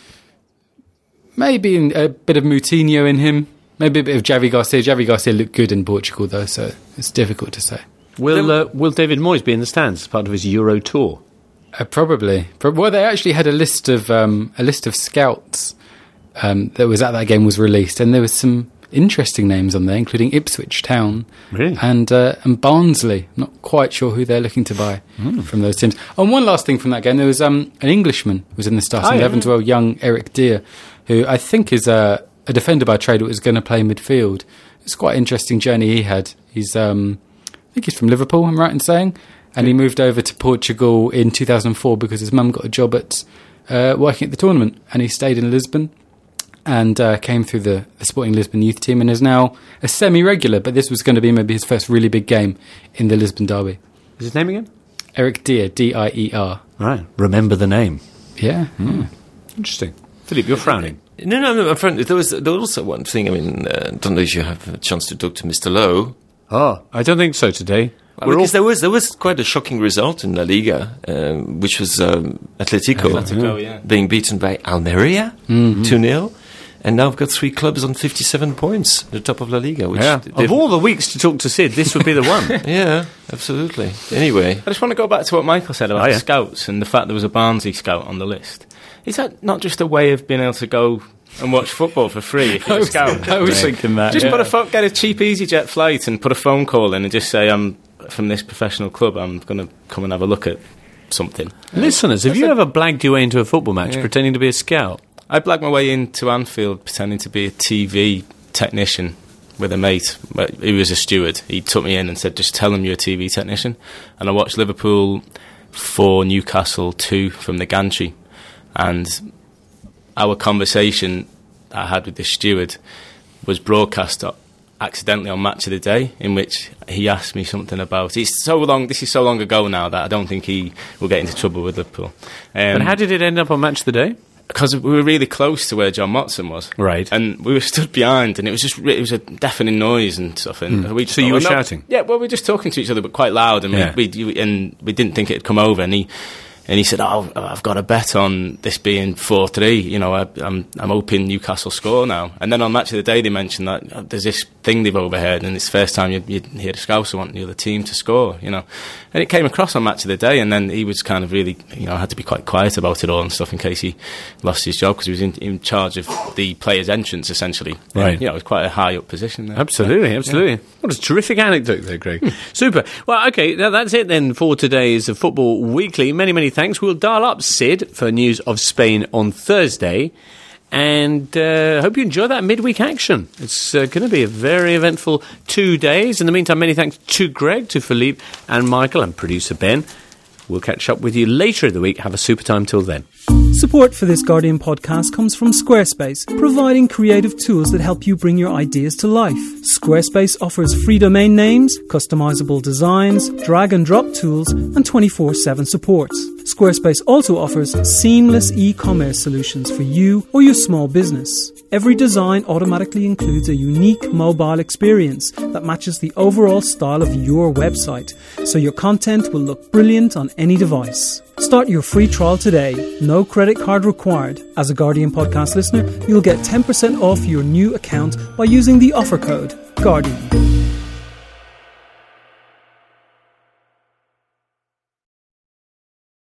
maybe a bit of Moutinho in him. Maybe a bit of Javi Garcia. Javi Garcia looked good in Portugal, though, so it's difficult to say. Will uh, Will David Moyes be in the stands as part of his Euro tour? Uh, probably. Pro- well, they actually had a list of um, a list of scouts um, that was at that game was released, and there was some interesting names on there, including Ipswich Town really? and uh, and Barnsley. Not quite sure who they're looking to buy mm. from those teams. And one last thing from that game, there was um, an Englishman who was in the starting oh, eleven yeah. as well, young Eric Dier, who I think is a. a defender by trade who was going to play midfield. It's quite an interesting journey he had. He's, um, I think he's from Liverpool, I'm right in saying, and he moved over to Portugal in two thousand four because his mum got a job at uh, working at the tournament, and he stayed in Lisbon and uh, came through the, the Sporting Lisbon youth team, and is now a semi-regular, but this was going to be maybe his first really big game in the Lisbon derby. Is his name again? Eric Dier, D I E R. Right, remember the name. Yeah. Mm. Yeah. Interesting. Philip, you're frowning. No, no, no, my friend, there was, there was also one thing, I mean, I uh, don't know if you have a chance to talk to Mister Lowe. Oh, I don't think so today. Well, because all... there was there was quite a shocking result in La Liga, um, which was um, Atletico, Atletico yeah. being beaten by Almeria, mm-hmm. two nil. And now I've got three clubs on fifty-seven points at the top of La Liga. Which yeah. Of all the weeks to talk to Sid, this would be the one. Yeah, absolutely. Anyway. I just want to go back to what Michael said about oh, yeah. the scouts and the fact there was a Barnsley scout on the list. Is that not just a way of being able to go and watch football for free if you're a scout? I was thinking that. Just yeah. put a fo- get a cheap EasyJet flight and put a phone call in and just say, I'm from this professional club, I'm going to come and have a look at something. Listeners, have you ever blagged your way into a football match yeah. pretending to be a scout? I blagged my way into Anfield pretending to be a T V technician with a mate who was a steward. He took me in and said, just tell him you're a T V technician. And I watched Liverpool four, Newcastle two from the gantry. And our conversation I had with the steward was broadcast accidentally on Match of the Day, in which he asked me something about it's so long this is so long ago now that I don't think he will get into trouble with Liverpool. Um, but how did it end up on Match of the Day? Because we were really close to where John Motson was, right, and we were stood behind, and it was just it was a deafening noise and stuff. And mm. we just so you thought, were well, shouting? No, yeah, well, we were just talking to each other, but quite loud, and yeah. we, we and we didn't think it'd come over. And he and he said, "Oh, I've got a bet on this being four three. You know, I, I'm I'm hoping Newcastle score now." And then on Match of the Day, they mentioned that oh, there's this thing they've overheard, and it's the first time you you hear the Scouser want the other team to score. You know, and it came across on Match of the Day, and then he was kind of really, you know, had to be quite quiet about it all and stuff in case he lost his job, because he was in, in charge of the players' entrance essentially. Right, and, you know, it was quite a high up position there. Absolutely, so, absolutely. Yeah. What a terrific anecdote there, Greg. Super. Well, okay, now that's it then for today's Football Weekly. Many, many thanks. We'll dial up Sid for news of Spain on Thursday, and uh, hope you enjoy that midweek action. It's uh, going to be a very eventful two days. In the meantime, many thanks to Greg, to Philippe and Michael and producer Ben. We'll catch up with you later in the week. Have a super time till then. Support for this Guardian podcast comes from Squarespace, providing creative tools that help you bring your ideas to life. Squarespace offers free domain names, customizable designs, drag and drop tools, and twenty-four seven support. Squarespace also offers seamless e-commerce solutions for you or your small business. Every design automatically includes a unique mobile experience that matches the overall style of your website, so your content will look brilliant on any device. Start your free trial today. No credit card required. As a Guardian podcast listener, you'll get ten percent off your new account by using the offer code GUARDIAN.